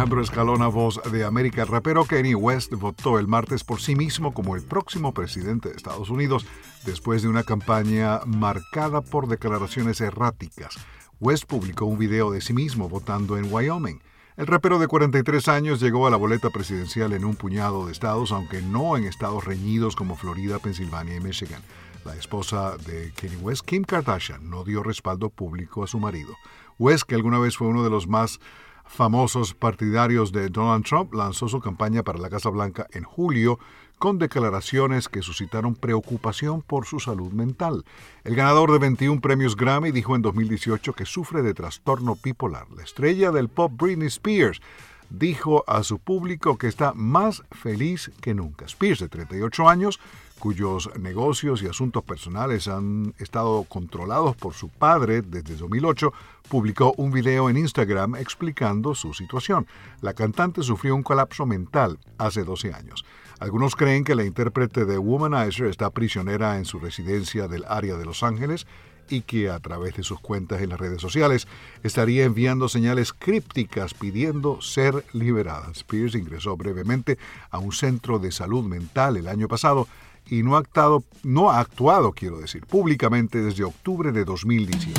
Alejandro Escalona, voz de América. El rapero Kanye West votó el martes por sí mismo como el próximo presidente de Estados Unidos después de una campaña marcada por declaraciones erráticas. West publicó un video de sí mismo votando en Wyoming. El rapero de 43 años llegó a la boleta presidencial en un puñado de estados, aunque no en estados reñidos como Florida, Pensilvania y Michigan. La esposa de Kanye West, Kim Kardashian, no dio respaldo público a su marido. West, que alguna vez fue uno de los más famosos partidarios de Donald Trump, lanzó su campaña para la Casa Blanca en julio con declaraciones que suscitaron preocupación por su salud mental. El ganador de 21 premios Grammy dijo en 2018 que sufre de trastorno bipolar. La estrella del pop Britney Spears dijo a su público que está más feliz que nunca. Spears, de 38 años, cuyos negocios y asuntos personales han estado controlados por su padre desde 2008, publicó un video en Instagram explicando su situación. La cantante sufrió un colapso mental hace 12 años. Algunos creen que la intérprete de Womanizer está prisionera en su residencia del área de Los Ángeles y que a través de sus cuentas en las redes sociales estaría enviando señales crípticas pidiendo ser liberada. Spears ingresó brevemente a un centro de salud mental el año pasado y no ha actuado públicamente desde octubre de 2018.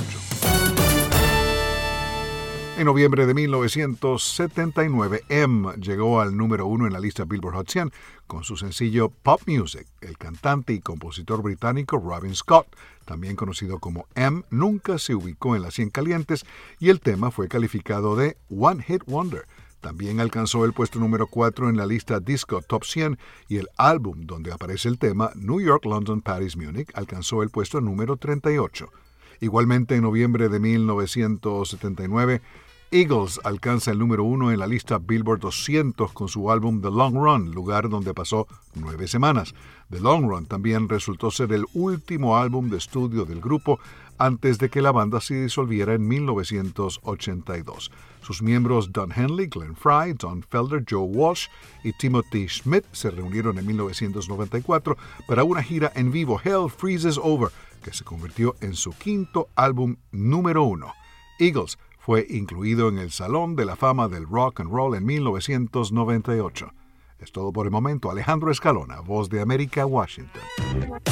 En noviembre de 1979, M llegó al número 1 en la lista Billboard Hot 100 con su sencillo Pop Music. El cantante y compositor británico Robin Scott, también conocido como M, nunca se ubicó en las 100 calientes y el tema fue calificado de One Hit Wonder. También alcanzó el puesto número 4 en la lista Disco Top 100 y el álbum donde aparece el tema, New York, London, Paris, Munich, alcanzó el puesto número 38. Igualmente, en noviembre de 1979, Eagles alcanza el número 1 en la lista Billboard 200 con su álbum The Long Run, lugar donde pasó 9 semanas. The Long Run también resultó ser el último álbum de estudio del grupo antes de que la banda se disolviera en 1982. Sus miembros Don Henley, Glenn Frey, Don Felder, Joe Walsh y Timothy Schmidt se reunieron en 1994 para una gira en vivo, Hell Freezes Over, que se convirtió en su quinto álbum número 1. Eagles fue incluido en el Salón de la Fama del Rock and Roll en 1998. Es todo por el momento. Alejandro Escalona, Voz de América, Washington.